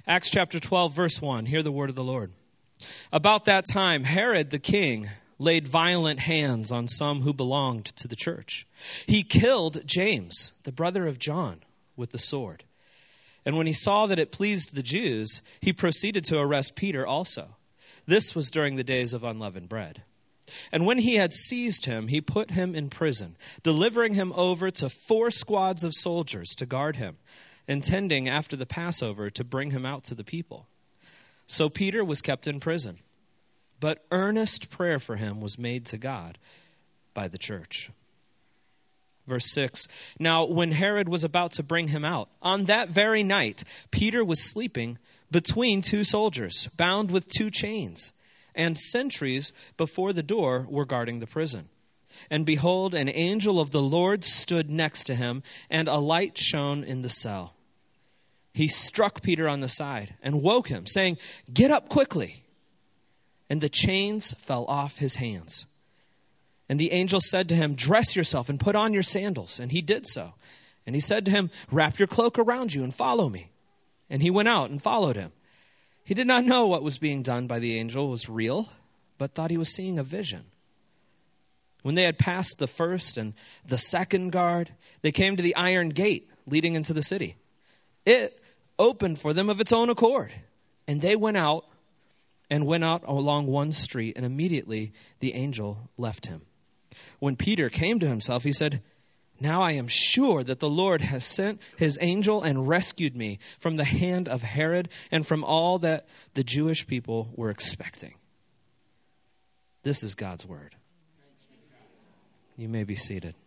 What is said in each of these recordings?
Acts chapter 12, verse 1. Hear the word of the Lord. About that time, Herod the king laid violent hands on some who belonged to the church. He killed James, the brother of John, with the sword. And when he saw that it pleased the Jews, he proceeded to arrest Peter also. This was during the days of unleavened bread. And when he had seized him, he put him in prison, delivering him over to 4 squads of soldiers to guard him, intending after the Passover to bring him out to the people. So Peter was kept in prison, but earnest prayer for him was made to God by the church. Verse 6, now when Herod was about to bring him out, on that very night, Peter was sleeping between 2 soldiers, bound with 2 chains, and sentries before the door were guarding the prison. And behold, an angel of the Lord stood next to him, and a light shone in the cell. He struck Peter on the side and woke him, saying, "Get up quickly." And the chains fell off his hands. And the angel said to him, "Dress yourself and put on your sandals." And he did so. And he said to him, "Wrap your cloak around you and follow me." And he went out and followed him. He did not know what was being done by the angel was real, but thought he was seeing a vision. When they had passed the first and the second guard, they came to the iron gate leading into the city. It opened for them of its own accord, and they went out along one street, and immediately the angel left him. When Peter came to himself, he said, "Now I am sure that the Lord has sent his angel and rescued me from the hand of Herod and from all that the Jewish people were expecting." This is God's word. You may be seated.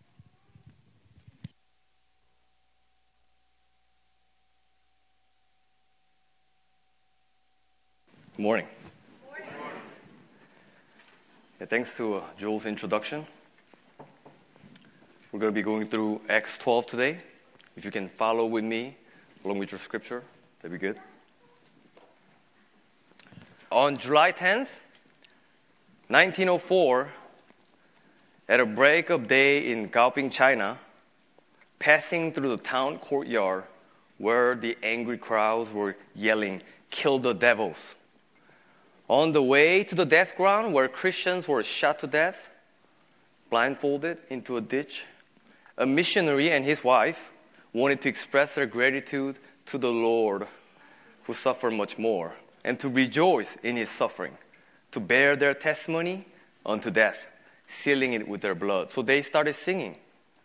Good morning. Yeah, thanks to Joel's introduction. We're going to be going through Acts 12 today. If you can follow with me along with your scripture, that'd be good. On July 10th, 1904, at a break of day in Kaohsiung, China, passing through the town courtyard where the angry crowds were yelling, "Kill the devils." On the way to the death ground where Christians were shot to death, blindfolded into a ditch, a missionary and his wife wanted to express their gratitude to the Lord who suffered much more and to rejoice in his suffering, to bear their testimony unto death, sealing it with their blood. So they started singing,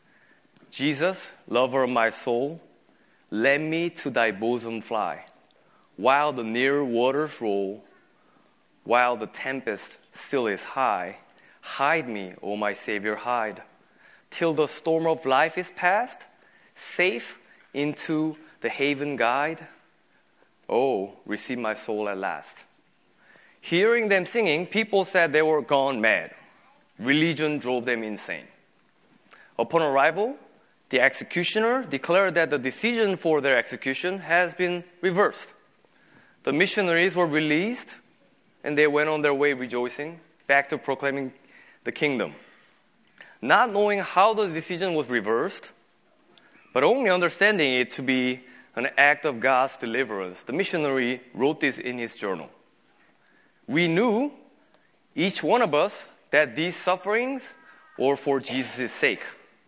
"Jesus, lover of my soul, let me to thy bosom fly, while the near waters roll, while the tempest still is high, hide me, O my Savior, hide, till the storm of life is past, safe into the haven guide. Oh, receive my soul at last." Hearing them singing, people said they were gone mad. Religion drove them insane. Upon arrival, the executioner declared that the decision for their execution has been reversed. The missionaries were released, and they went on their way rejoicing, back to proclaiming the kingdom. Not knowing how the decision was reversed, but only understanding it to be an act of God's deliverance, the missionary wrote this in his journal. "We knew, each one of us, that these sufferings were for Jesus' sake.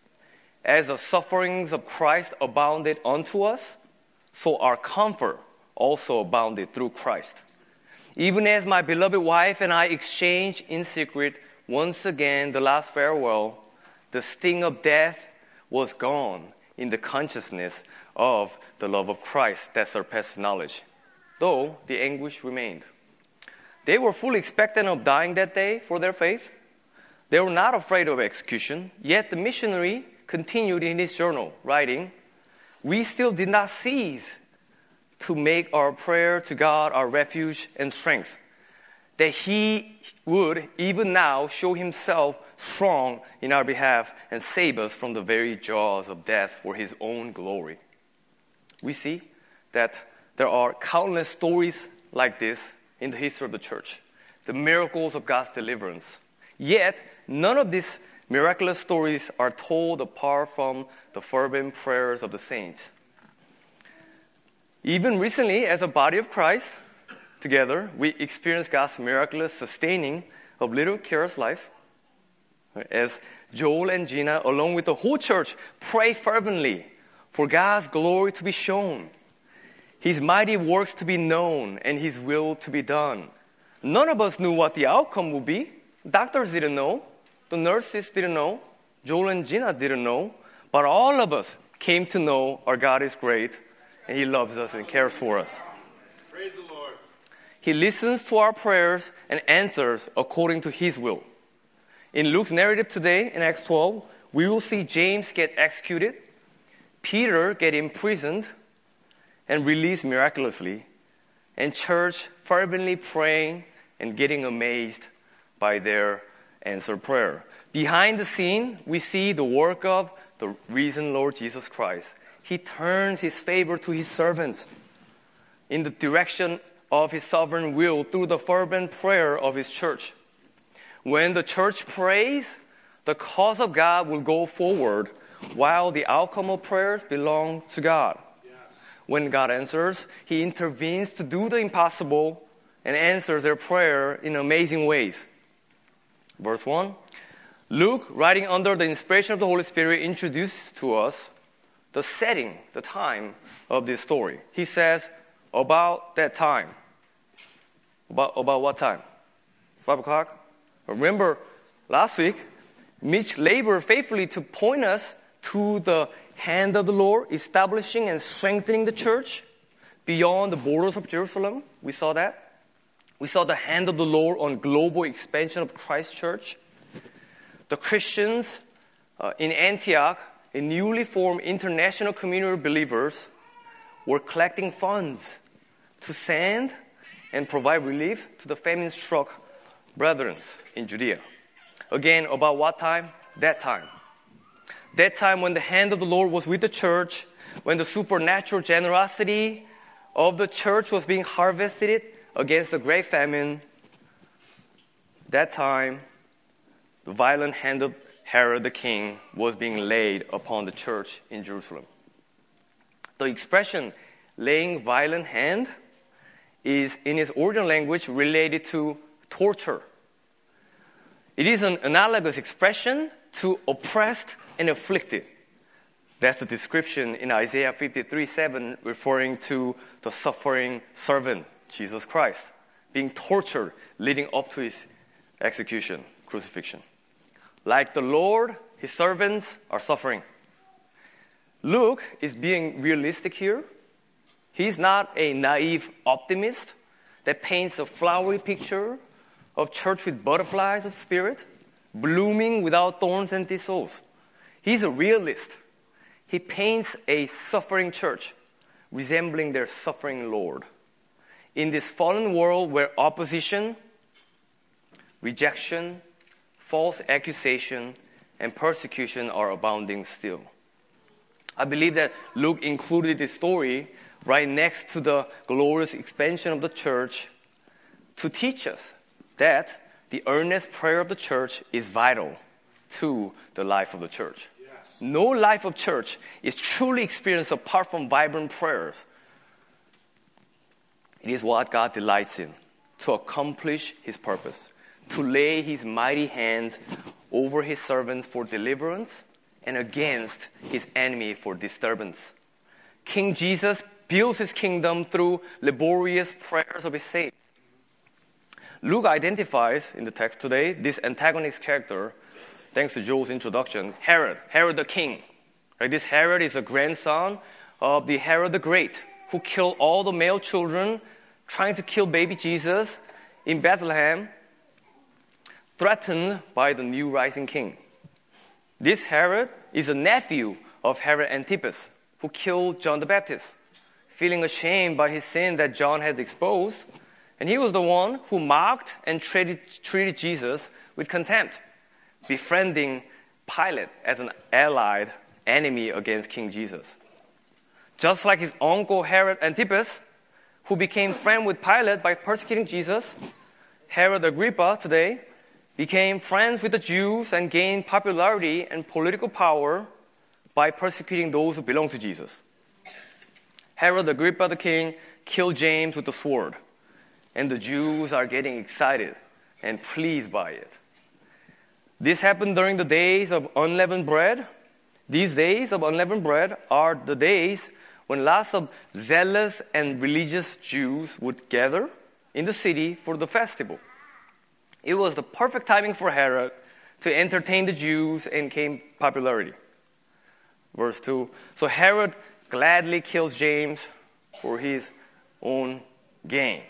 As the sufferings of Christ abounded unto us, so our comfort also abounded through Christ. Even as my beloved wife and I exchanged in secret once again the last farewell, the sting of death was gone in the consciousness of the love of Christ that surpasses knowledge, though the anguish remained." They were fully expectant of dying that day for their faith. They were not afraid of execution, yet the missionary continued in his journal, writing, "We still did not cease to make our prayer to God our refuge and strength, that He would even now show Himself strong in our behalf and save us from the very jaws of death for His own glory." We see that there are countless stories like this in the history of the church, the miracles of God's deliverance. Yet, none of these miraculous stories are told apart from the fervent prayers of the saints. Even recently, as a body of Christ, together, we experience God's miraculous sustaining of little Kira's life. As Joel and Gina, along with the whole church, pray fervently for God's glory to be shown, His mighty works to be known, and His will to be done. None of us knew what the outcome would be. Doctors didn't know. The nurses didn't know. Joel and Gina didn't know. But all of us came to know our God is great, and He loves us and cares for us. Praise the Lord. He listens to our prayers and answers according to His will. In Luke's narrative today, in Acts 12, we will see James get executed, Peter get imprisoned and released miraculously, and church fervently praying and getting amazed by their answered prayer. Behind the scene, we see the work of the risen Lord Jesus Christ. He turns His favor to His servants in the direction of His sovereign will through the fervent prayer of His church. When the church prays, the cause of God will go forward, while the outcome of prayers belong to God. Yes. When God answers, He intervenes to do the impossible and answers their prayer in amazing ways. Verse 1, Luke, writing under the inspiration of the Holy Spirit, introduced to us the setting, the time of this story. He says, about that time. About what time? 5 o'clock? Remember, last week, Mitch labored faithfully to point us to the hand of the Lord, establishing and strengthening the church beyond the borders of Jerusalem. We saw that. We saw the hand of the Lord on global expansion of Christ's church. The Christians in Antioch, a newly formed international community of believers, were collecting funds to send and provide relief to the famine-struck brethren in Judea. Again, about what time? That time. That time when the hand of the Lord was with the church, when the supernatural generosity of the church was being harvested against the great famine. That time, the violent hand of Herod the king was being laid upon the church in Jerusalem. The expression, laying violent hand, is in its original language related to torture. It is an analogous expression to oppressed and afflicted. That's the description in Isaiah 53:7, referring to the suffering servant, Jesus Christ, being tortured leading up to His execution, crucifixion. Like the Lord, His servants are suffering. Luke is being realistic here. He's not a naive optimist that paints a flowery picture of church with butterflies of spirit, blooming without thorns and thistles. He's a realist. He paints a suffering church, resembling their suffering Lord. In this fallen world where opposition, rejection, false accusation, and persecution are abounding still. I believe that Luke included this story right next to the glorious expansion of the church to teach us that the earnest prayer of the church is vital to the life of the church. Yes. No life of church is truly experienced apart from vibrant prayers. It is what God delights in, to accomplish His purpose, to lay His mighty hand over His servants for deliverance and against His enemy for disturbance. King Jesus builds His kingdom through laborious prayers of His saints. Luke identifies in the text today this antagonist character, thanks to Joel's introduction, Herod the king. Right? This Herod is a grandson of the Herod the Great, who killed all the male children, trying to kill baby Jesus in Bethlehem, threatened by the new rising king. This Herod is a nephew of Herod Antipas, who killed John the Baptist, feeling ashamed by his sin that John had exposed. And he was the one who mocked and treated Jesus with contempt, befriending Pilate as an allied enemy against King Jesus. Just like his uncle Herod Antipas, who became friend with Pilate by persecuting Jesus, Herod Agrippa today became friends with the Jews and gained popularity and political power by persecuting those who belong to Jesus. Herod Agrippa the king killed James with the sword. And the Jews are getting excited and pleased by it. This happened during the days of unleavened bread. These days of unleavened bread are the days when lots of zealous and religious Jews would gather in the city for the festival. It was the perfect timing for Herod to entertain the Jews and gain popularity. Verse 2, so Herod gladly kills James for his own gain.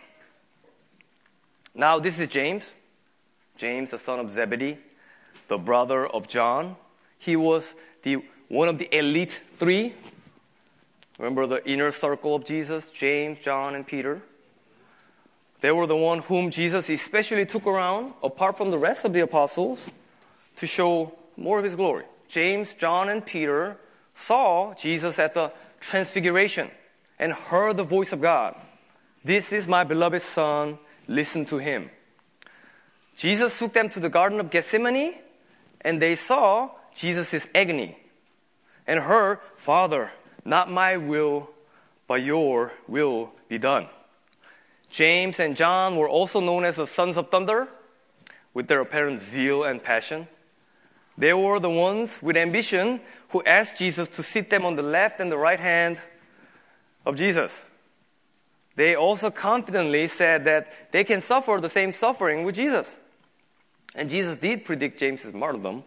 Now this is James, the son of Zebedee, the brother of John. He was one of the elite three. Remember the inner circle of Jesus, James, John, and Peter? They were the one whom Jesus especially took around, apart from the rest of the apostles, to show more of his glory. James, John, and Peter saw Jesus at the transfiguration and heard the voice of God. This is my beloved son, listen to him. Jesus took them to the Garden of Gethsemane, and they saw Jesus' agony and heard, Father, not my will, but your will be done. James and John were also known as the sons of thunder, with their apparent zeal and passion. They were the ones with ambition who asked Jesus to sit them on the left and the right hand of Jesus. They also confidently said that they can suffer the same suffering with Jesus. And Jesus did predict James' martyrdom.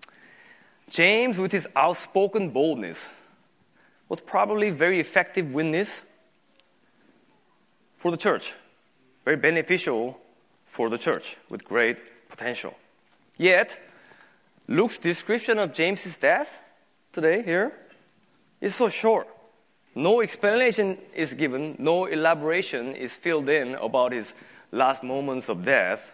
James, with his outspoken boldness, was probably a very effective witness for the church. Very beneficial for the church with great potential. Yet, Luke's description of James' death today here is so short. No explanation is given, no elaboration is filled in about his last moments of death.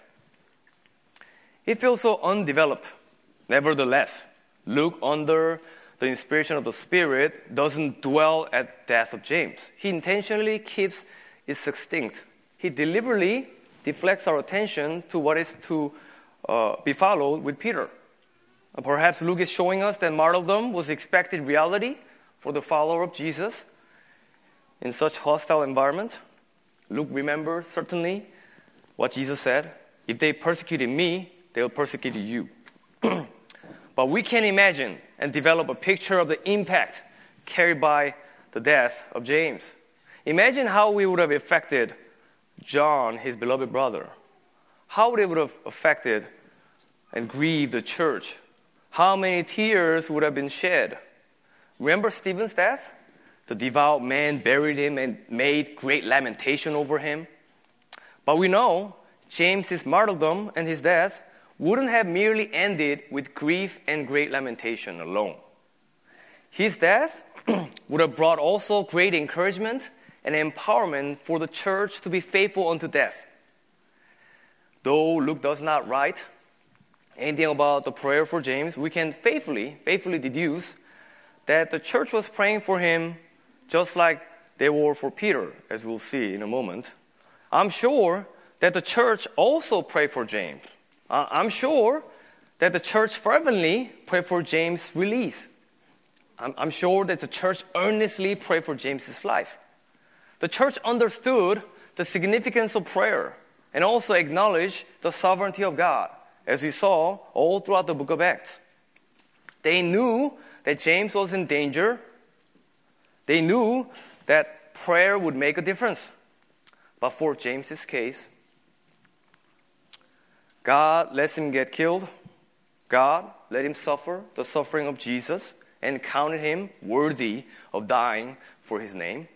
It feels so undeveloped. Nevertheless, Luke, under the inspiration of the Spirit, doesn't dwell at death of James. He intentionally keeps it succinct. He deliberately deflects our attention to what is to be followed with Peter. Perhaps Luke is showing us that martyrdom was expected reality for the follower of Jesus in such hostile environment. Luke remembers certainly what Jesus said, if they persecuted me, they will persecute you. But we can imagine and develop a picture of the impact carried by the death of James. Imagine how it would have affected John, his beloved brother. How it would have affected and grieved the church. How many tears would have been shed. Remember Stephen's death? The devout man buried him and made great lamentation over him. But we know James's martyrdom and his death wouldn't have merely ended with grief and great lamentation alone. His death would have brought also great encouragement and empowerment for the church to be faithful unto death. Though Luke does not write anything about the prayer for James, we can faithfully deduce that the church was praying for him just like they were for Peter, as we'll see in a moment. I'm sure that the church also prayed for James. I'm sure that the church fervently prayed for James' release. I'm sure that the church earnestly prayed for James' life. The church understood the significance of prayer and also acknowledged the sovereignty of God, as we saw all throughout the book of Acts. They knew that James was in danger. They knew that prayer would make a difference. But for James's case, God lets him get killed. God let him suffer the suffering of Jesus and counted him worthy of dying for his name.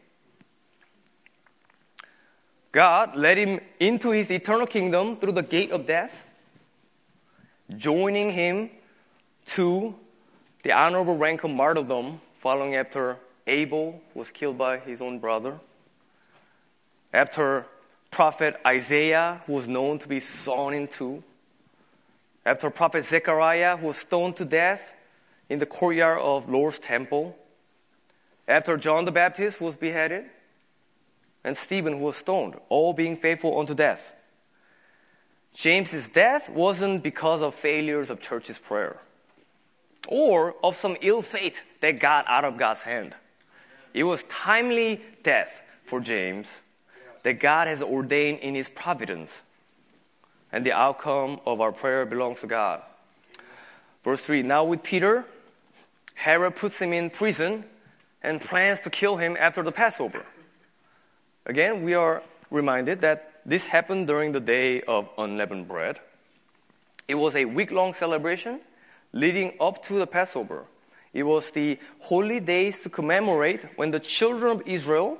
God led him into his eternal kingdom through the gate of death, joining him to the honorable rank of martyrdom following after Abel was killed by his own brother, after prophet Isaiah, who was known to be sawn in two, after prophet Zechariah, who was stoned to death in the courtyard of Lord's temple, after John the Baptist, who was beheaded, and Stephen, who was stoned, all being faithful unto death. James's death wasn't because of failures of church's prayer or of some ill fate that got out of God's hand. it was timely death for James that God has ordained in his providence. And the outcome of our prayer belongs to God. Verse 3, now with Peter, Herod puts him in prison and plans to kill him after the Passover. Again, we are reminded that this happened during the day of unleavened bread. It was a week-long celebration leading up to the Passover. It was the holy days to commemorate when the children of Israel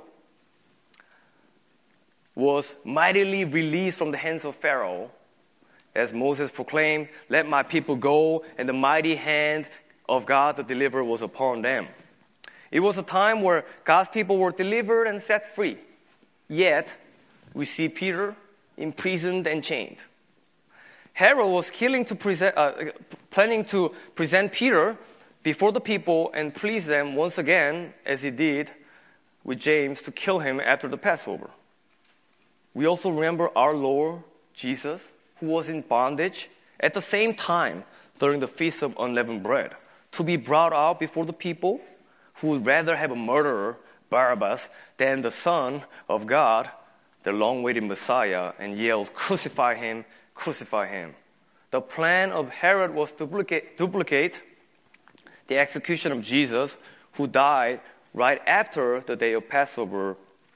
was mightily released from the hands of Pharaoh. As Moses proclaimed, let my people go, and the mighty hand of God the deliverer was upon them. It was a time where God's people were delivered and set free. Yet, we see Peter imprisoned and chained. Herod was planning to present Peter before the people and please them once again, as he did with James, to kill him after the Passover. We also remember our Lord Jesus, who was in bondage at the same time during the Feast of Unleavened Bread, to be brought out before the people who would rather have a murderer, Barabbas, than the Son of God, the long-awaited Messiah, and yelled, crucify him, crucify him. The plan of Herod was to duplicate the execution of Jesus, who died right after the day of Passover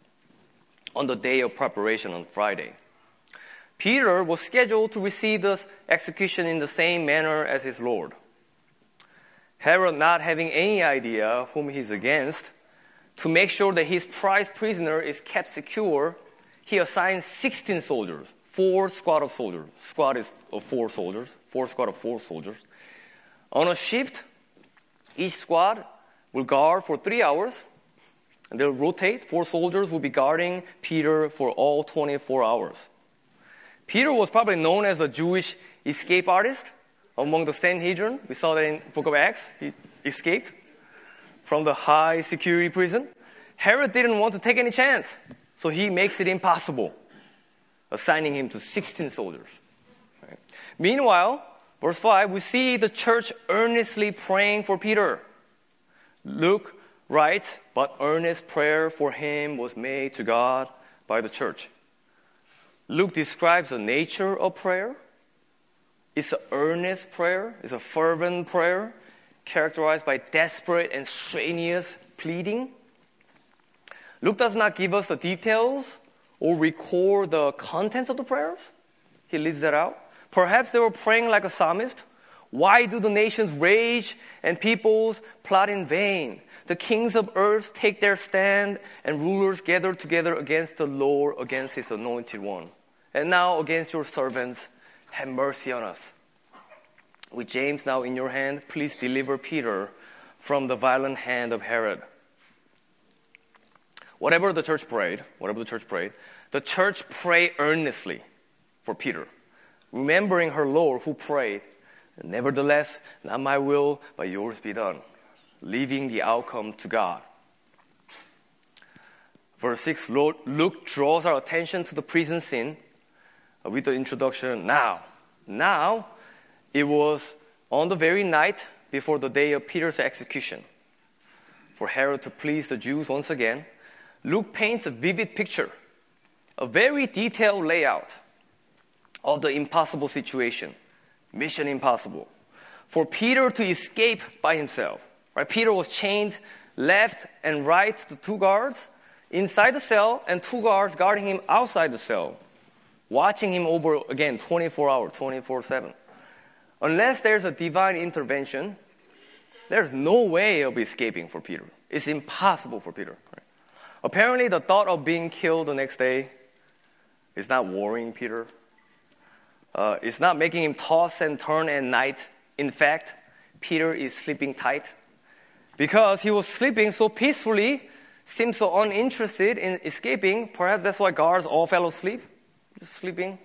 on the day of preparation on Friday. Peter was scheduled to receive the execution in the same manner as his Lord. Herod, not having any idea whom he's against, to make sure that his prized prisoner is kept secure, he assigned 16 soldiers, 4 squad of soldiers. Squad is of 4 soldiers, 4 squad of 4 soldiers. On a shift, each squad will guard for 3 hours, and they'll rotate. 4 soldiers will be guarding Peter for all 24 hours. Peter was probably known as a Jewish escape artist among the Sanhedrin. We saw that in the book of Acts. He escaped from the high security prison. Herod didn't want to take any chance, so he makes it impossible, assigning him to 16 soldiers. Right. Meanwhile, verse 5, we see the church earnestly praying for Peter. Luke writes, but earnest prayer for him was made to God by the church. Luke describes the nature of prayer. It's an earnest prayer. It's a fervent prayer characterized by desperate and strenuous pleading. Luke does not give us the details or record the contents of the prayers. He leaves that out. Perhaps they were praying like a psalmist. Why do the nations rage and peoples plot in vain? The kings of earth take their stand, and rulers gather together against the Lord, against his anointed one. And now against your servants, have mercy on us. With James now in your hand, please deliver Peter from the violent hand of Herod. Whatever the church prayed, the church prayed earnestly for Peter, remembering her Lord who prayed, nevertheless, not my will, but yours be done, leaving the outcome to God. Verse 6, Luke draws our attention to the prison scene with the introduction, now. Now, it was on the very night before the day of Peter's execution. For Herod to please the Jews once again, Luke paints a vivid picture, a very detailed layout of the impossible situation, mission impossible, for Peter to escape by himself. Right? Peter was chained left and right to 2 guards inside the cell and 2 guards guarding him outside the cell, watching him over, again, 24 hours, 24/7. Unless there's a divine intervention, there's no way of escaping for Peter. It's impossible for Peter. Right? Apparently, the thought of being killed the next day is not worrying Peter. It's not making him toss and turn at night. In fact, Peter is sleeping tight. Because he was sleeping so peacefully, seemed so uninterested in escaping, perhaps that's why guards all fell asleep, just sleeping.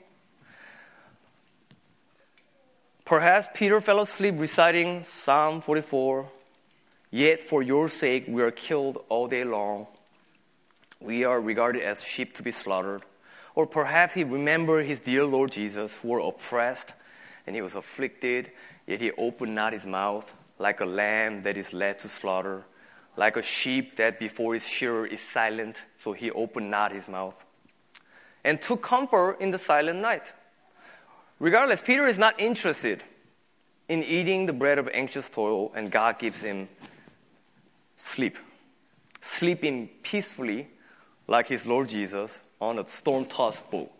Perhaps Peter fell asleep reciting Psalm 44, yet for your sake we are killed all day long. We are regarded as sheep to be slaughtered. Or perhaps he remembered his dear Lord Jesus, who were oppressed, and he was afflicted, yet he opened not his mouth, like a lamb that is led to slaughter, like a sheep that before his shearer is silent, so he opened not his mouth, and took comfort in the silent night. Regardless, Peter is not interested in eating the bread of anxious toil, and God gives him sleep. Sleeping peacefully like his Lord Jesus on a storm-tossed boat.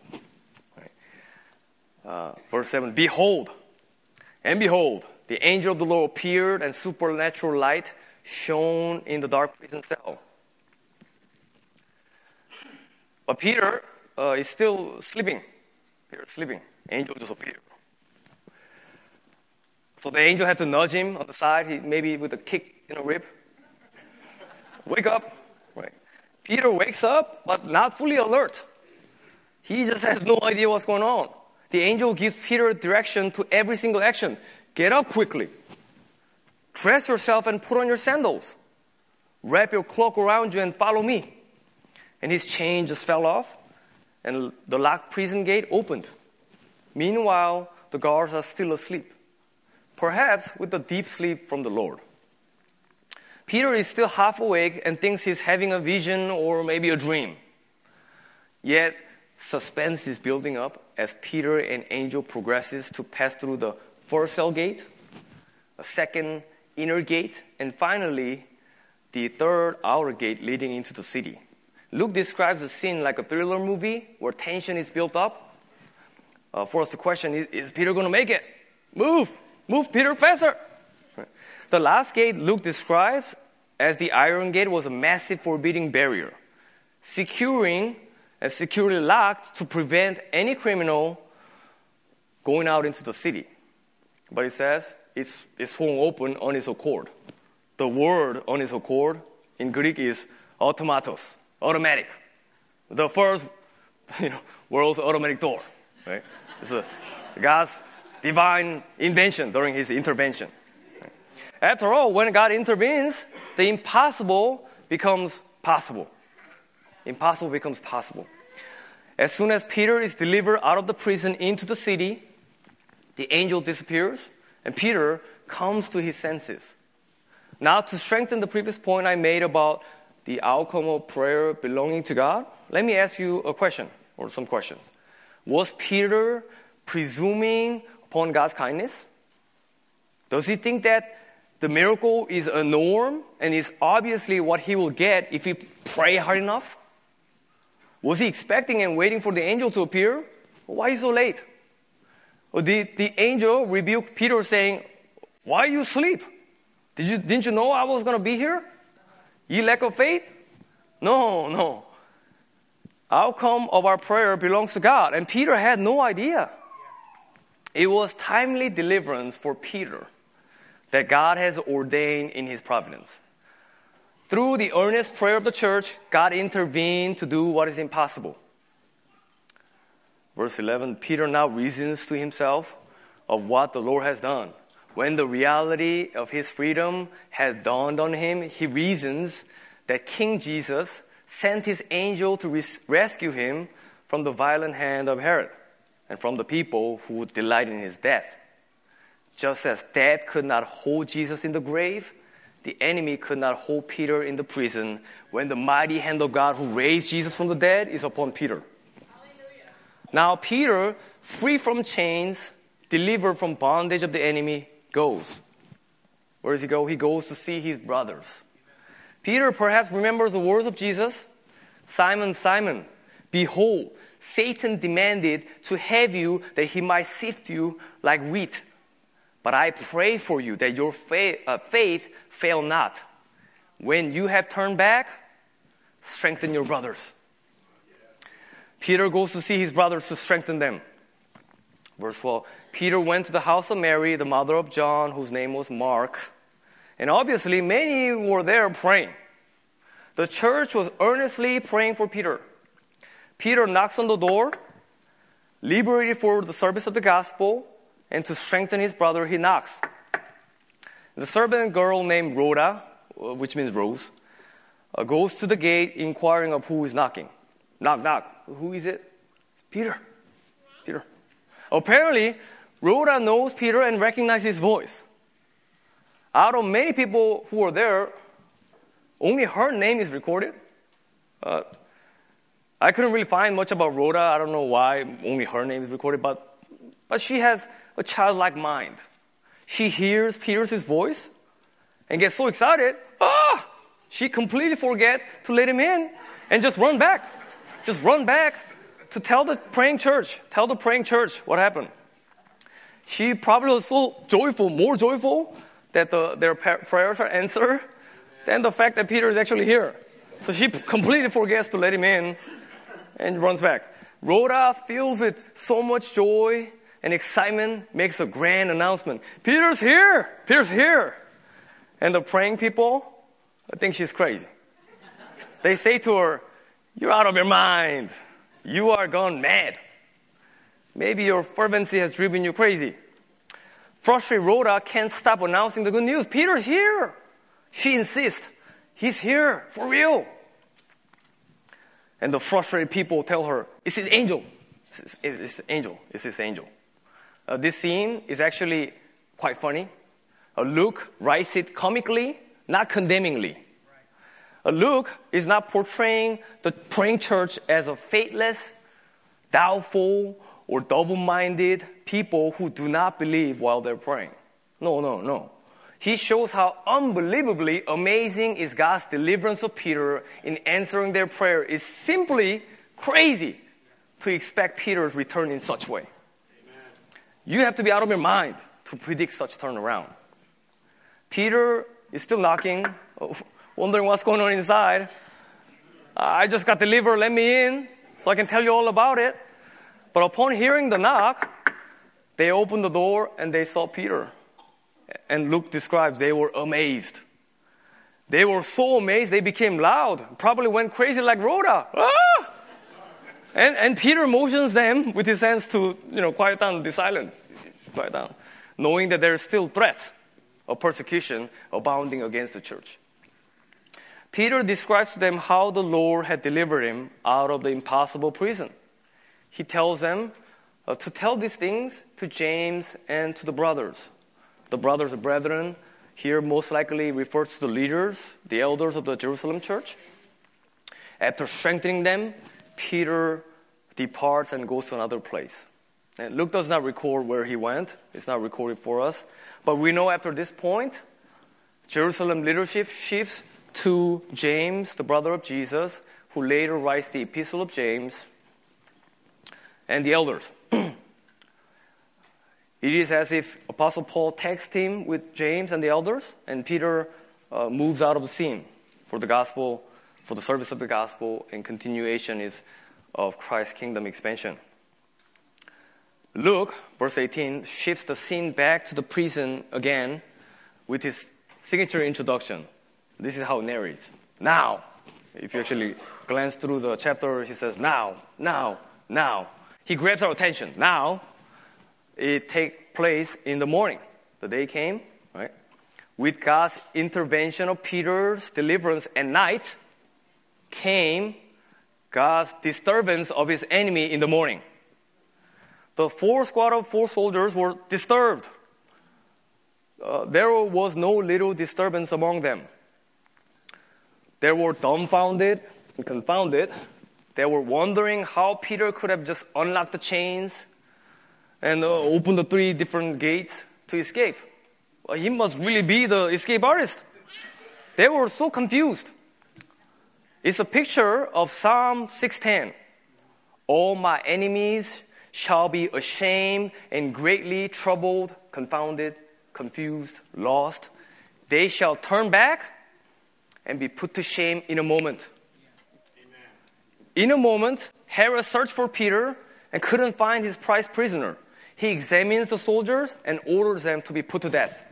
Right. Verse 7, behold, the angel of the Lord appeared, and supernatural light shone in the dark prison cell. But Peter is still sleeping. Peter is sleeping. Angel just appeared. So the angel had to nudge him on the side, maybe with a kick in a rib. Wake up. Right. Peter wakes up, but not fully alert. He just has no idea what's going on. The angel gives Peter direction to every single action. Get up quickly. Dress yourself and put on your sandals. Wrap your cloak around you and follow me. And his chain just fell off, and the locked prison gate opened. Meanwhile, the guards are still asleep, perhaps with a deep sleep from the Lord. Peter is still half awake and thinks he's having a vision or maybe a dream. Yet, suspense is building up as Peter and angel progresses to pass through the first cell gate, a second inner gate, and finally, the third outer gate leading into the city. Luke describes the scene like a thriller movie where tension is built up. For us, the question is Peter going to make it? Move, Peter, faster. The last gate Luke describes as the iron gate was a massive forbidding barrier, securing and securely locked to prevent any criminal going out into the city. But it says it's swung open on its accord. The word on its accord in Greek is automatos, automatic. The first world's automatic door. Right? It's God's divine invention during his intervention. After all, when God intervenes, the impossible becomes possible. Impossible becomes possible. As soon as Peter is delivered out of the prison into the city, the angel disappears, and Peter comes to his senses. Now, to strengthen the previous point I made about the outcome of prayer belonging to God, let me ask you a question, or some questions. Was Peter presuming upon God's kindness? Does he think that the miracle is a norm and is obviously what he will get if he pray hard enough? Was he expecting and waiting for the angel to appear? Why are you so late? Or the angel rebuked Peter saying, why you sleep? Didn't you know I was going to be here? You lack of faith? No. Outcome of our prayer belongs to God. And Peter had no idea. It was timely deliverance for Peter that God has ordained in his providence. Through the earnest prayer of the church, God intervened to do what is impossible. Verse 11, Peter now reasons to himself of what the Lord has done. When the reality of his freedom had dawned on him, he reasons that King Jesus sent his angel to rescue him from the violent hand of Herod and from the people who would delight in his death. Just as death could not hold Jesus in the grave, the enemy could not hold Peter in the prison when the mighty hand of God who raised Jesus from the dead is upon Peter. Hallelujah. Now Peter, free from chains, delivered from bondage of the enemy, goes. Where does he go? He goes to see his brothers. Peter perhaps remembers the words of Jesus. Simon, Simon, behold, Satan demanded to have you that he might sift you like wheat. But I pray for you that your faith fail not. When you have turned back, strengthen your brothers. Peter goes to see his brothers to strengthen them. Verse 12, Peter went to the house of Mary, the mother of John, whose name was Mark. And obviously, many were there praying. The church was earnestly praying for Peter. Peter knocks on the door, liberated for the service of the gospel, and to strengthen his brother, he knocks. The servant girl named Rhoda, which means Rose, goes to the gate inquiring of who is knocking. Knock, knock. Who is it? Peter. Apparently, Rhoda knows Peter and recognizes his voice. Out of many people who were there, Only her name is recorded. I couldn't really find much about Rhoda. I don't know why only her name is recorded, but she has a childlike mind. She hears Peter's voice and gets so excited, she completely forget to let him in and just run back. Just run back to tell the praying church what happened. She probably was so joyful, more joyful that their prayers are answered than the fact that Peter is actually here. So she completely forgets to let him in and runs back. Rhoda, filled with so much joy and excitement, makes a grand announcement. Peter's here! Peter's here! And the praying people, I think she's crazy. They say to her, "You're out of your mind. You are gone mad. Maybe your fervency has driven you crazy." Frustrated Rhoda can't stop announcing the good news. Peter's here. She insists. He's here, for real. And the frustrated people tell her, "It's his angel. It's his angel. It's his angel." This scene is actually quite funny. Luke writes it comically, not condemningly. Luke is not portraying the praying church as a faithless, doubtful, or double-minded people who do not believe while they're praying. No. He shows how unbelievably amazing is God's deliverance of Peter in answering their prayer. It's simply crazy to expect Peter's return in such way. You have to be out of your mind to predict such turnaround. Peter is still knocking, wondering what's going on inside. "I just got delivered, let me in so I can tell you all about it." But upon hearing the knock, they opened the door and they saw Peter. And Luke describes they were amazed. They were so amazed they became loud, probably went crazy like Rhoda. "Ah!" And Peter motions them with his hands to, quiet down, be silent, quiet down, knowing that there is still threats of persecution abounding against the church. Peter describes to them how the Lord had delivered him out of the impossible prison. He tells them to tell these things to James and to the brothers. The brothers or brethren here most likely refers to the leaders, the elders of the Jerusalem church. After strengthening them, Peter departs and goes to another place. And Luke does not record where he went. It's not recorded for us. But we know after this point, Jerusalem leadership shifts to James, the brother of Jesus, who later writes the Epistle of James, and the elders. It is as if Apostle Paul texts him with James and the elders, and Peter moves out of the scene for the gospel, for the service of the gospel, and continuation of Christ's kingdom expansion. Luke, verse 18, shifts the scene back to the prison again with his signature introduction. This is how it narrates. Now. If you actually glance through the chapter, he says, now. He grabs our attention. Now, it takes place in the morning. The day came, right? With God's intervention of Peter's deliverance at night came God's disturbance of his enemy in the morning. The 4 squad of 4 soldiers were disturbed. There was no little disturbance among them. They were dumbfounded and confounded. They were wondering how Peter could have just unlocked the chains and opened the 3 different gates to escape. Well, he must really be the escape artist. They were so confused. It's a picture of Psalm 6:10. All my enemies shall be ashamed and greatly troubled, confounded, confused, lost. They shall turn back and be put to shame in a moment. Amen. In a moment, Herod searched for Peter and couldn't find his prized prisoner. He examines the soldiers and orders them to be put to death.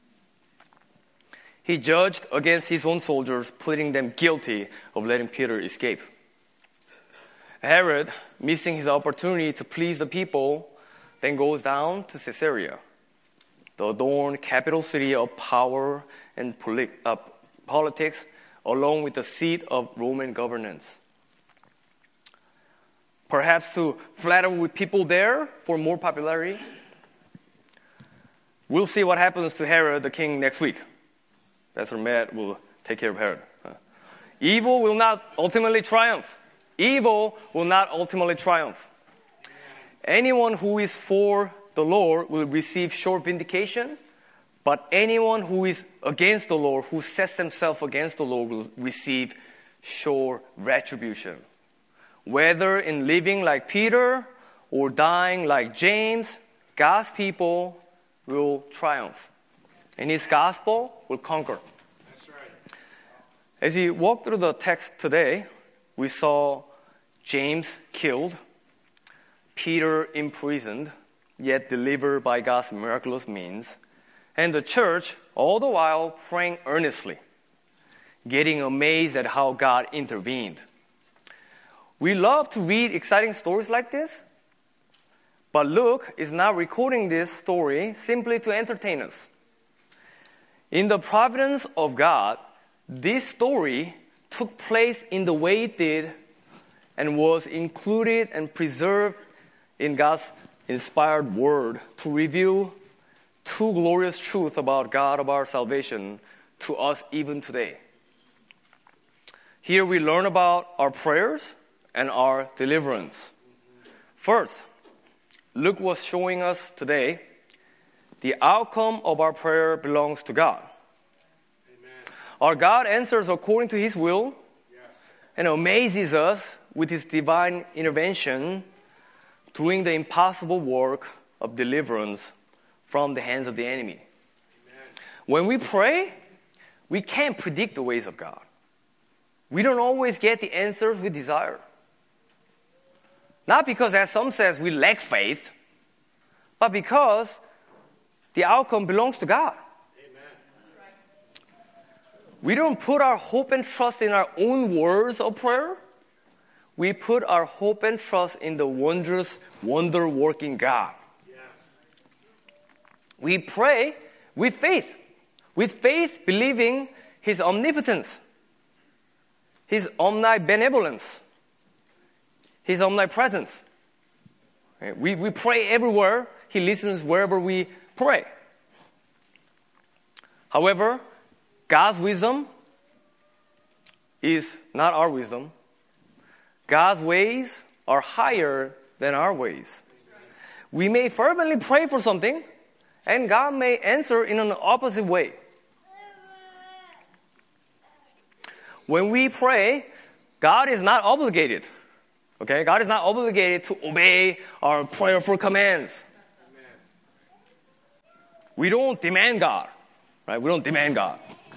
He judged against his own soldiers, putting them guilty of letting Peter escape. Herod, missing his opportunity to please the people, then goes down to Caesarea, the adorned capital city of power and politics, along with the seat of Roman governance. Perhaps to flatter with people there for more popularity. We'll see what happens to Herod the king next week. Pastor Matt will take care of Herod. Evil will not ultimately triumph. Evil will not ultimately triumph. Anyone who is for the Lord will receive sure vindication, but anyone who is against the Lord, who sets themselves against the Lord, will receive sure retribution. Whether in living like Peter or dying like James, God's people will triumph. And His gospel will conquer. That's right. As we walk through the text today, we saw James killed, Peter imprisoned, yet delivered by God's miraculous means, and the church all the while praying earnestly, getting amazed at how God intervened. We love to read exciting stories like this, but Luke is not recording this story simply to entertain us. In the providence of God, this story took place in the way it did and was included and preserved in God's inspired word to reveal two glorious truths about God, of our salvation, to us even today. Here we learn about our prayers and our deliverance. First, Luke was showing us today the outcome of our prayer belongs to God. Amen. Our God answers according to His will, Yes. and amazes us with His divine intervention, doing the impossible work of deliverance from the hands of the enemy. Amen. When we pray, we can't predict the ways of God. We don't always get the answers we desire. Not because, as some says, we lack faith, but because the outcome belongs to God. Amen. We don't put our hope and trust in our own words of prayer. We put our hope and trust in the wondrous, wonder-working God. Yes. We pray with faith believing His omnipotence, His omnibenevolence, His omnipresence. We pray everywhere. He listens wherever we pray. However, God's wisdom is not our wisdom. God's ways are higher than our ways. We may fervently pray for something, and God may answer in an opposite way. When we pray, God is not obligated. Okay? God is not obligated to obey our prayerful commands. Amen. We don't demand God. Right? We don't demand God.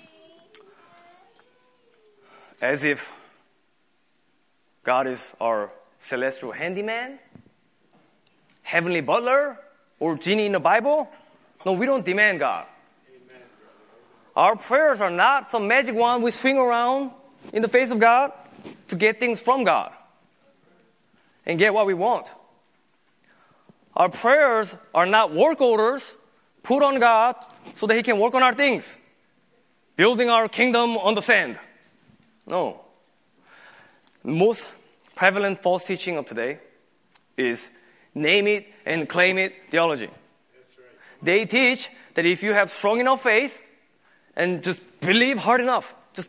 As if God is our celestial handyman, heavenly butler, or genie in the Bible. No, we don't demand God. Amen. Our prayers are not some magic wand we swing around in the face of God to get things from God and get what we want. Our prayers are not work orders put on God so that He can work on our things, building our kingdom on the sand. No. The most prevalent false teaching of today is name it and claim it theology. That's right. They teach that if you have strong enough faith and just believe hard enough,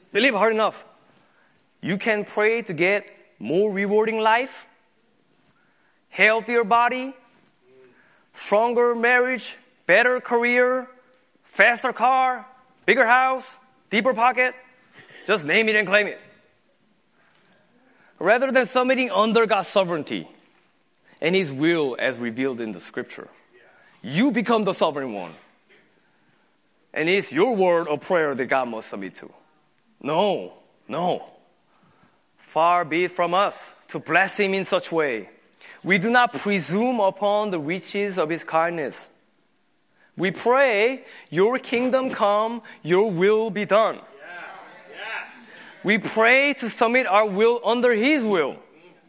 you can pray to get more rewarding life, healthier body, stronger marriage, better career, faster car, bigger house, deeper pocket. Just name it and claim it. Rather than submitting under God's sovereignty and His will as revealed in the Scripture, you become the sovereign one. And it's your word of prayer that God must submit to. No. Far be it from us to bless Him in such way. We do not presume upon the riches of His kindness. We pray, your kingdom come, your will be done. Yes. We pray to submit our will under His will.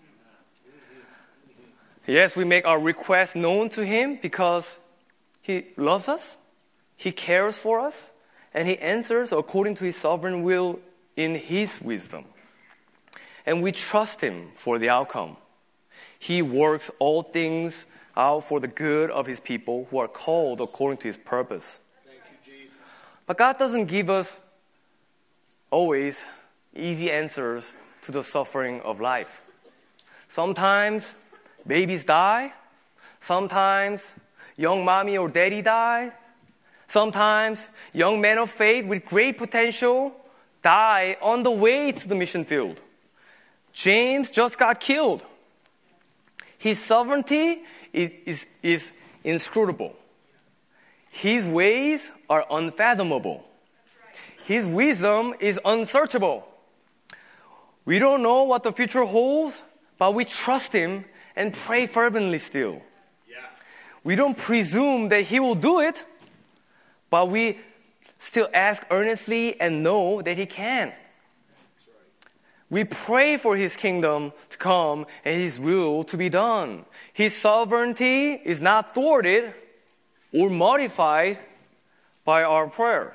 Yes, we make our requests known to Him because He loves us, He cares for us, and He answers according to His sovereign will in His wisdom. And we trust Him for the outcome. He works all things out for the good of His people who are called according to His purpose. Thank you, Jesus. But God doesn't give us always easy answers to the suffering of life. Sometimes babies die. Sometimes young mommy or daddy die. Sometimes young men of faith with great potential die on the way to the mission field. James just got killed. His sovereignty is inscrutable. His ways are unfathomable. His wisdom is unsearchable. We don't know what the future holds, but we trust Him and pray fervently still. Yes. We don't presume that He will do it, but we still ask earnestly and know that He can. We pray for His kingdom to come and His will to be done. His sovereignty is not thwarted or modified by our prayer.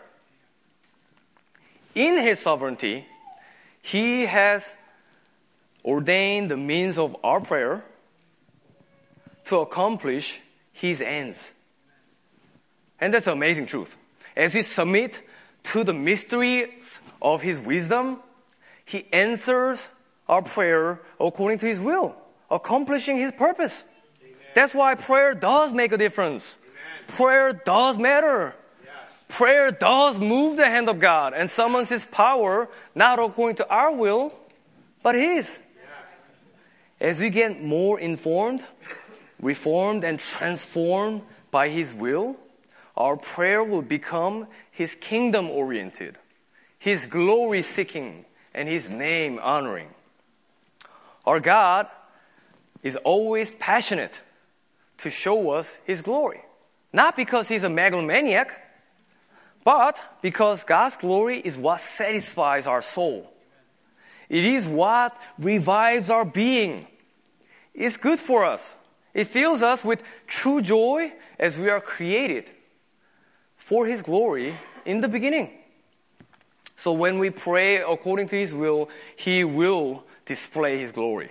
In His sovereignty, He has ordained the means of our prayer to accomplish His ends. And that's an amazing truth. As we submit to the mysteries of His wisdom, He answers our prayer according to His will, accomplishing His purpose. Amen. That's why prayer does make a difference. Amen. Prayer does matter. Yes. Prayer does move the hand of God and summons His power, not according to our will, but His. Yes. As we get more informed, reformed, and transformed by His will, our prayer will become His kingdom-oriented, His glory-seeking, and His name-honoring. Our God is always passionate to show us His glory. Not because He's a megalomaniac, but because God's glory is what satisfies our soul. It is what revives our being. It's good for us. It fills us with true joy as we are created for His glory in the beginning. So when we pray according to His will, He will display His glory.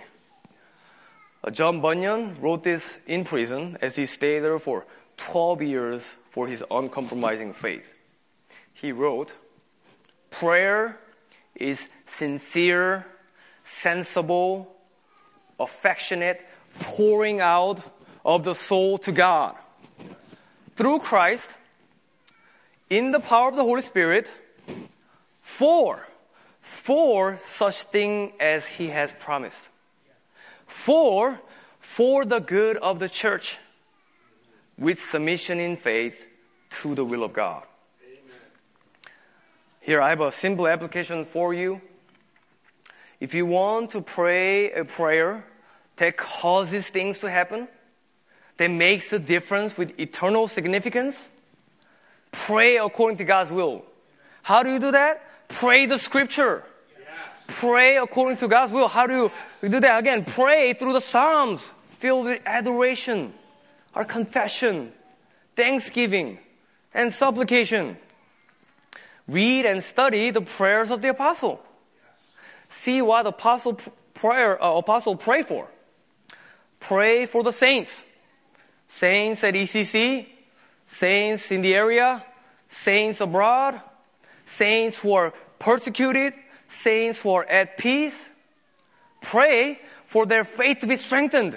John Bunyan wrote this in prison as he stayed there for 12 years for his uncompromising faith. He wrote, "Prayer is sincere, sensible, affectionate pouring out of the soul to God. Through Christ, in the power of the Holy Spirit, for such thing as He has promised. For the good of the church, with submission in faith to the will of God." Amen. Here I have a simple application for you. If you want to pray a prayer that causes things to happen, that makes a difference with eternal significance, pray according to God's will. How do you do that? Pray the scripture. Yes. Pray according to God's will. How do you do that? Again, pray through the Psalms, filled with adoration, our confession, thanksgiving, and supplication. Read and study the prayers of the apostle. See what apostle pray for. Pray for the saints. Saints at ECC, saints in the area, saints abroad, saints who are persecuted, saints who are at peace. Pray for their faith to be strengthened.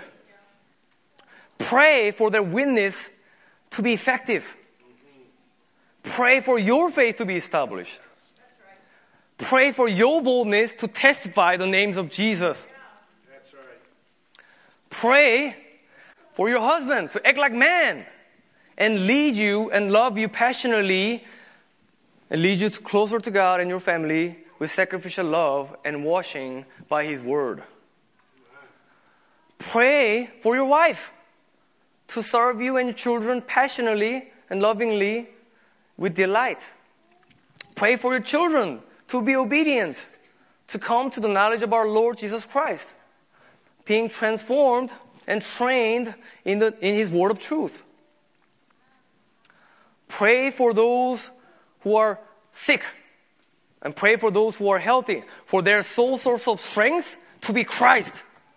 Pray for their witness to be effective. Pray for your faith to be established. Pray for your boldness to testify the names of Jesus. That's right. Pray for your husband to act like man and lead you and love you passionately and lead you closer to God and your family with sacrificial love and washing by His word. Pray for your wife to serve you and your children passionately and lovingly with delight. Pray for your children to be obedient, to come to the knowledge of our Lord Jesus Christ, being transformed and trained in His word of truth. Pray for those who are sick and pray for those who are healthy, for their sole source of strength to be Christ.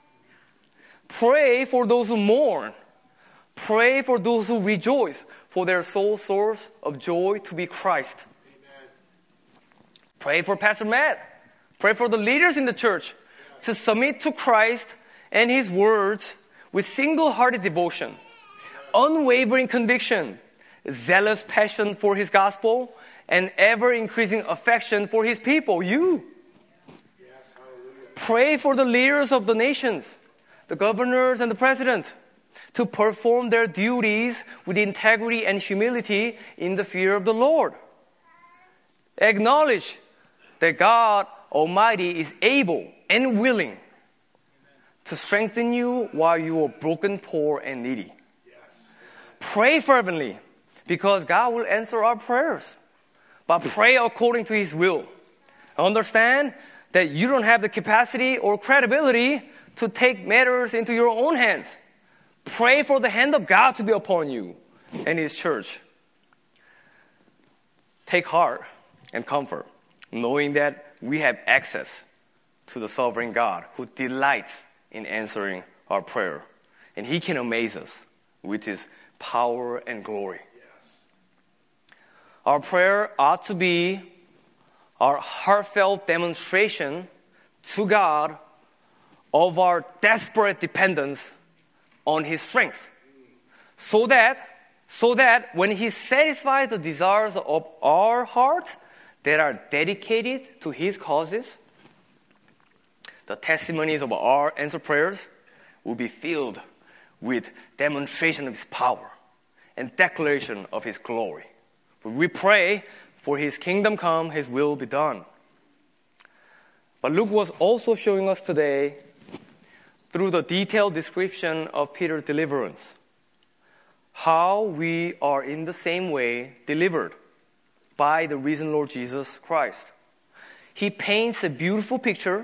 Pray for those who mourn. Pray for those who rejoice, for their sole source of joy to be Christ. Amen. Pray for Pastor Matt Pray for the leaders in the church to submit to Christ and His words with single-hearted devotion, unwavering conviction, zealous passion for His gospel, and ever-increasing affection for His people, you. Yes, hallelujah. Pray for the leaders of the nations, the governors and the president, to perform their duties with integrity and humility in the fear of the Lord. Acknowledge that God Almighty is able and willing to strengthen you while you are broken, poor, and needy. Yes. Pray fervently because God will answer our prayers. But pray according to His will. Understand that you don't have the capacity or credibility to take matters into your own hands. Pray for the hand of God to be upon you and His church. Take heart and comfort, knowing that we have access to the sovereign God who delights in answering our prayer. And He can amaze us with His power and glory. Yes. Our prayer ought to be our heartfelt demonstration to God of our desperate dependence on His strength. So that when He satisfies the desires of our heart that are dedicated to His causes, the testimonies of our answered prayers will be filled with demonstration of His power and declaration of His glory. We pray for His kingdom come, His will be done. But Luke was also showing us today, through the detailed description of Peter's deliverance, how we are in the same way delivered by the risen Lord Jesus Christ. He paints a beautiful picture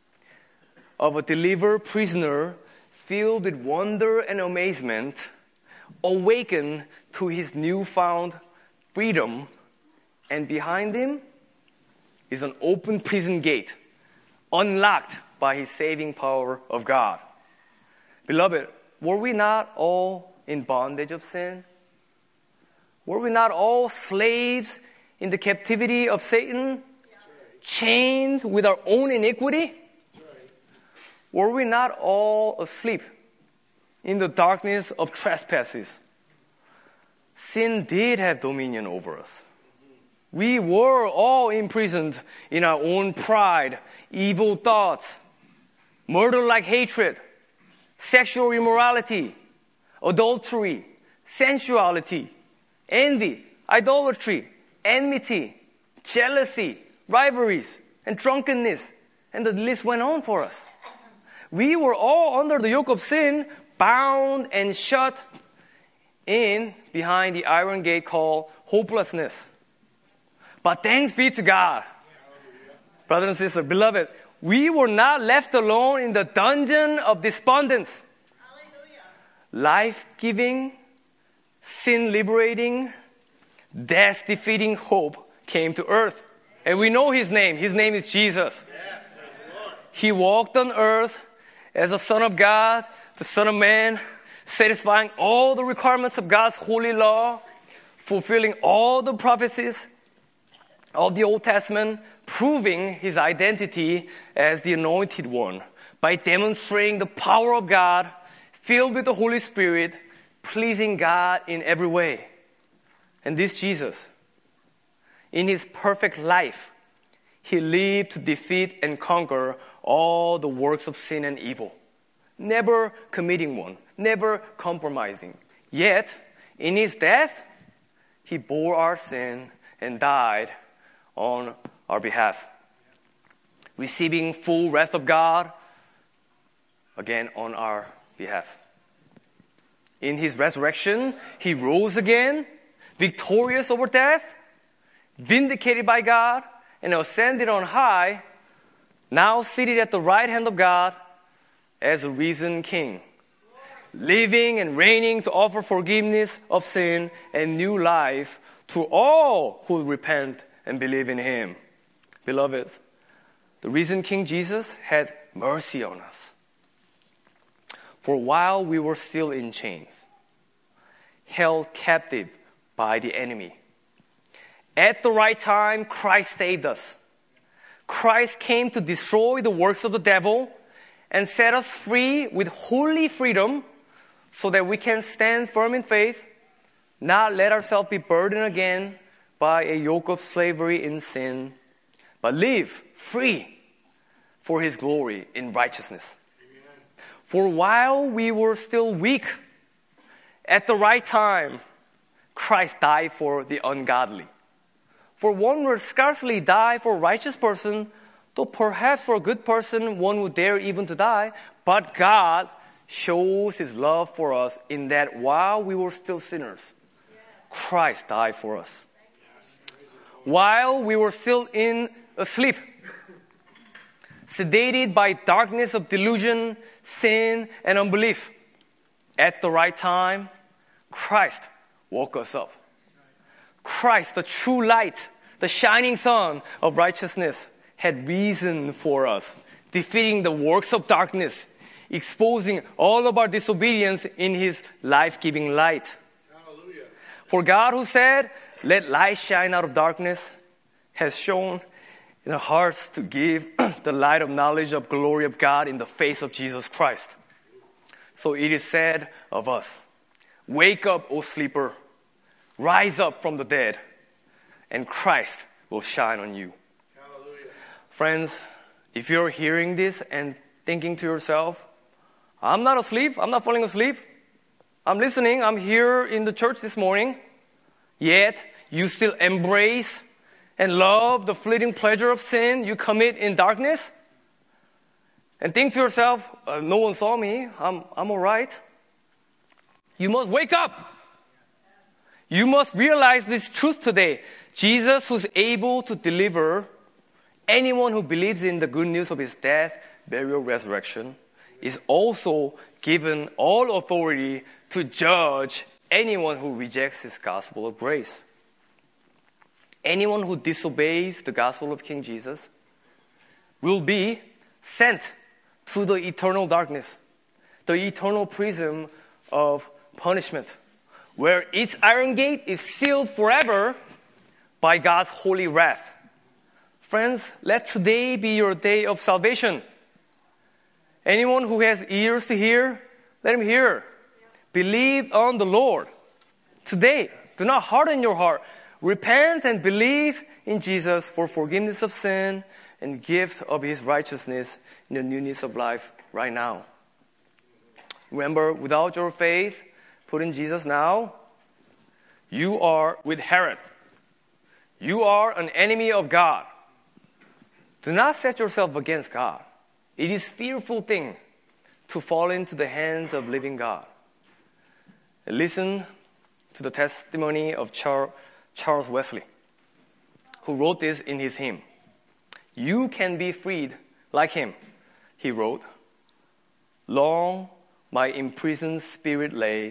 of a delivered prisoner filled with wonder and amazement, awakened to his newfound freedom, and behind him is an open prison gate, unlocked by His saving power of God. Beloved, were we not all in bondage of sin? Were we not all slaves in the captivity of Satan, chained with our own iniquity? Were we not all asleep in the darkness of trespasses? Sin did have dominion over us. We were all imprisoned in our own pride, evil thoughts, murder-like hatred, sexual immorality, adultery, sensuality, envy, idolatry, enmity, jealousy, rivalries, and drunkenness, and the list went on for us. We were all under the yoke of sin, bound and shut in behind the iron gate called hopelessness. But thanks be to God. Brothers and sisters, beloved, we were not left alone in the dungeon of despondence. Life-giving, sin-liberating, death-defeating hope came to earth. And we know His name. His name is Jesus. Yes, praise the Lord. He walked on earth as the Son of God, the Son of Man, satisfying all the requirements of God's holy law, fulfilling all the prophecies of the Old Testament, proving His identity as the Anointed One by demonstrating the power of God, filled with the Holy Spirit, pleasing God in every way. And this Jesus, in His perfect life, He lived to defeat and conquer all the works of sin and evil, never committing one, never compromising. Yet, in His death, He bore our sin and died on our behalf, receiving full wrath of God, again on our behalf. In His resurrection, He rose again, victorious over death, vindicated by God, and ascended on high, now seated at the right hand of God as a risen King, living and reigning to offer forgiveness of sin and new life to all who repent and believe in Him. Beloved, the risen King Jesus had mercy on us. For while we were still in chains, held captive by the enemy, at the right time, Christ saved us. Christ came to destroy the works of the devil and set us free with holy freedom so that we can stand firm in faith, not let ourselves be burdened again by a yoke of slavery in sin, but live free for His glory in righteousness. For while we were still weak, at the right time, Christ died for the ungodly. For one would scarcely die for a righteous person, though perhaps for a good person one would dare even to die. But God shows His love for us in that while we were still sinners, Christ died for us. While we were still asleep, sedated by darkness of delusion, sin, and unbelief, at the right time, Christ woke us up. Christ, the true light, the shining sun of righteousness, had risen for us, defeating the works of darkness, exposing all of our disobedience in His life-giving light. Hallelujah. For God, who said, "Let light shine out of darkness," has shown in our hearts to give the light of knowledge of glory of God in the face of Jesus Christ. So it is said of us, "Wake up, O sleeper, rise up from the dead, and Christ will shine on you." Hallelujah. Friends, if you're hearing this and thinking to yourself, "I'm not asleep, I'm not falling asleep, I'm listening, I'm here in the church this morning," yet you still embrace and love the fleeting pleasure of sin you commit in darkness, and think to yourself, "No one saw me, I'm all right," you must wake up. You must realize this truth today. Jesus, who's able to deliver anyone who believes in the good news of His death, burial, resurrection, is also given all authority to judge anyone who rejects His gospel of grace. Anyone who disobeys the gospel of King Jesus will be sent to the eternal darkness, the eternal prison of punishment, where its iron gate is sealed forever by God's holy wrath. Friends, let today be your day of salvation. Anyone who has ears to hear, let him hear. Believe on the Lord today. Do not harden your heart. Repent and believe in Jesus for forgiveness of sin and gift of His righteousness in the newness of life right now. Remember, without your faith, put in Jesus now, you are with Herod. You are an enemy of God. Do not set yourself against God. It is a fearful thing to fall into the hands of living God. Listen to the testimony of Charles Wesley, who wrote this in his hymn. "You can be freed like Him," he wrote. "Long my imprisoned spirit lay,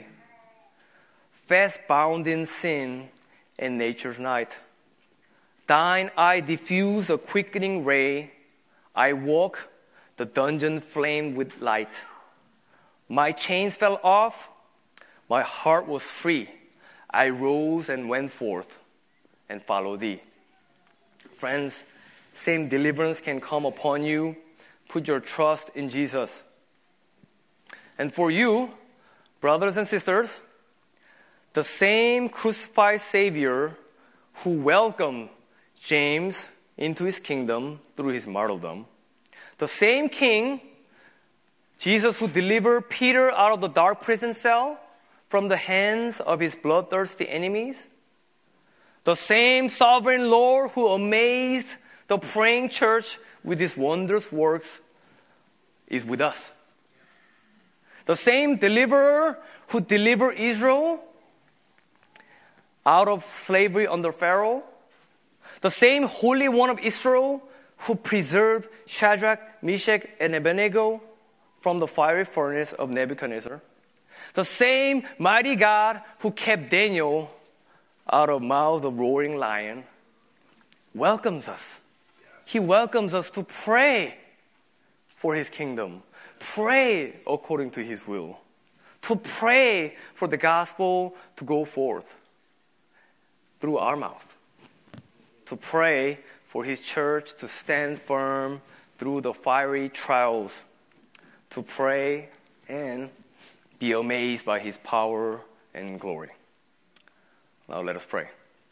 fast bound in sin and nature's night. Thine eye diffuse a quickening ray. I walk, the dungeon flamed with light. My chains fell off, my heart was free. I rose and went forth and followed Thee." Friends, same deliverance can come upon you. Put your trust in Jesus. And for you, brothers and sisters, the same crucified Savior who welcomed James into His kingdom through his martyrdom, the same King, Jesus, who delivered Peter out of the dark prison cell from the hands of his bloodthirsty enemies, the same sovereign Lord who amazed the praying church with His wondrous works, is with us. The same deliverer who delivered Israel out of slavery under Pharaoh, the same Holy One of Israel who preserved Shadrach, Meshach, and Abednego from the fiery furnace of Nebuchadnezzar, the same mighty God who kept Daniel out of the mouth of roaring lion, welcomes us. He welcomes us to pray for His kingdom, pray according to His will, to pray for the gospel to go forth through our mouth, to pray for His church to stand firm through the fiery trials, to pray and be amazed by His power and glory. Now let us pray.